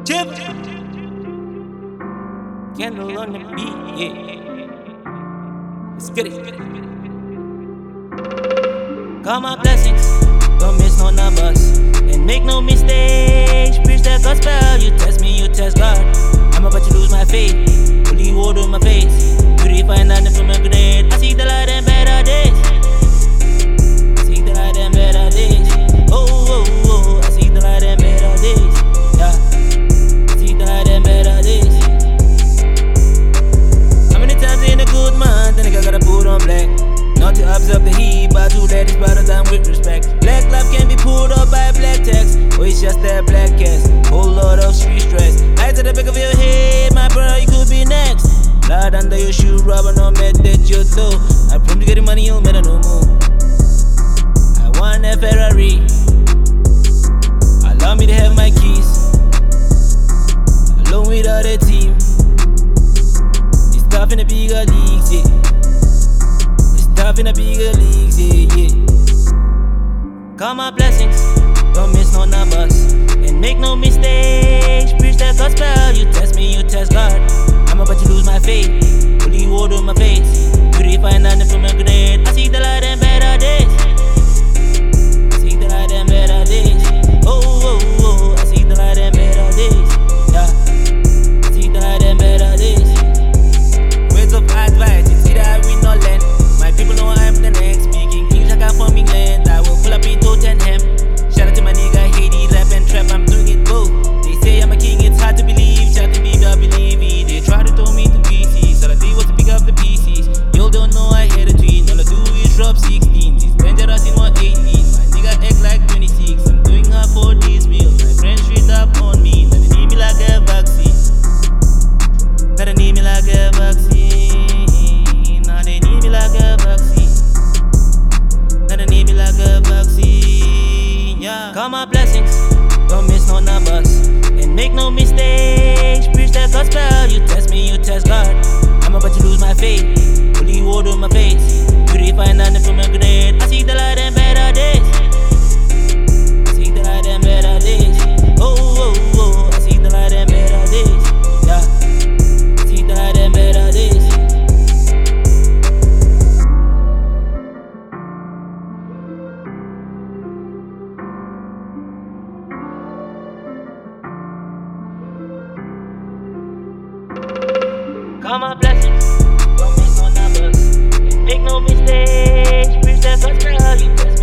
Chip. Candle on the beat, yeah. Let's get it. Count my blessings, don't miss no numbers, and make no mistakes. Preach that gospel, you test me, you test God. I'm about to lose my faith, holy water in my face. Purify nothing from a grenade. I see the light and better days. I see the light and better days. Oh, oh, oh, I see the light and better days. Yeah, I see the light and better days. How many times in a good month, the nigga gotta put on black? Not to observe the heat, but to let his brother down with respect. Black love can be pulled up by black text, or it's just that black cast. Whole lot of street stress. Eyes at the back of your head, my brother, you could be next. Blood under your shoe, rubber, no met that you do. I promise you getting money, you'll matter no more. I want that Ferrari. Allow me to have my keys, alone with other team. It's tough in the bigger leagues, yeah. Tough in the bigger leagues, yeah, yeah. Count my blessings, don't miss no numbers, and make no mistakes. Preach that gospel, you test me, you test God. I'm about to lose my faith, holy water in my face. Purify nothing from a grenade. I see the light and better days. I see the light and better days. Oh, oh, oh, I see the light and better days. Yeah, I see the light and better days. Words of advice, it's either I win or land. My people know I'm the next. Speaking English like I'm from England. I will pull up in Tottenham. Shout out to my nigga Haiti, rap and trap, I'm doing it both. They say I'm a king, it's hard to believe. Justin Bieber, believe it. They try to throw me to pieces. All I did was to pick up the pieces. You don't know I had a tweet. All I do is drop 16. It's dangerous in 118. My nigga act like 26. I'm doing hard for these meals. My friends straight up on me. Now they need me like a vaccine. Now they need me like a vaccine. Now they need me like a vaccine. Now they need me like a vaccine. Yeah. Count my blessings, don't miss no numbers, and make no mistakes. Preach that gospel, you test me, you test God. I'm about to lose my faith, holy water in my face. Purify nothing from a grenade. I see the light and better days. I see the light and better days. Oh, oh, oh, I see the light and better days. Yeah, I see the light and better days. Count my blessings, don't miss no numbers, and make no mistakes. Preach that gospel, you test